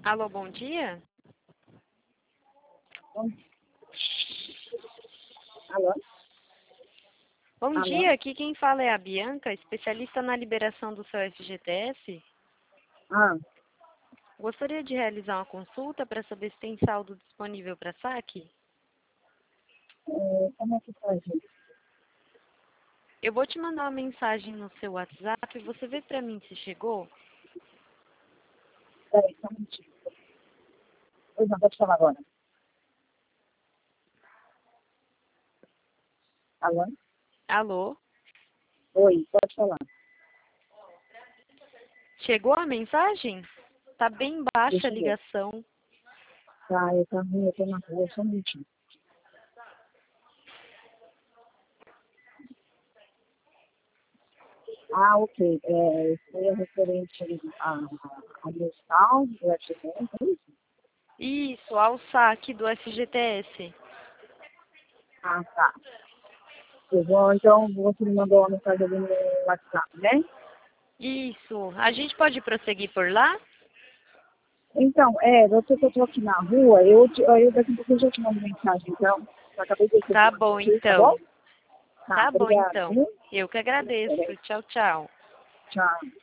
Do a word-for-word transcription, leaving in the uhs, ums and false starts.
Alô, bom dia? Bom, alô? Bom Alô? dia, aqui quem fala é a Bianca, especialista na liberação do seu F G T S. Ah, Gostaria de realizar uma consulta para saber se tem saldo disponível para saque? é, como é que faz isso? Eu vou te mandar uma mensagem no seu WhatsApp e você vê para mim se chegou? Peraí, só um minutinho. Pois não, pode falar agora. Alô? Alô? Oi, pode falar. Chegou a mensagem? Tá bem baixa Deixa a eu ver. ligação. Tá, eu tô, eu tô na rua, só um minutinho. Ah, ok. É, foi referente a, a, a meu saldo do F G M, é isso? Isso, ao saque do F G T S. Ah, tá. Eu vou, então, você me mandou uma mensagem ali no WhatsApp, né? Isso. A gente pode prosseguir por lá? Então, é, você que eu tô aqui na rua, eu, te- eu daqui a pouco eu já te mando mensagem, então. Eu acabei de receber Tá uma de bom, vocês, tá bom? então. Tá, Tá bom, obrigada, então. viu? Eu que agradeço. Peraí, Tchau, tchau. tchau.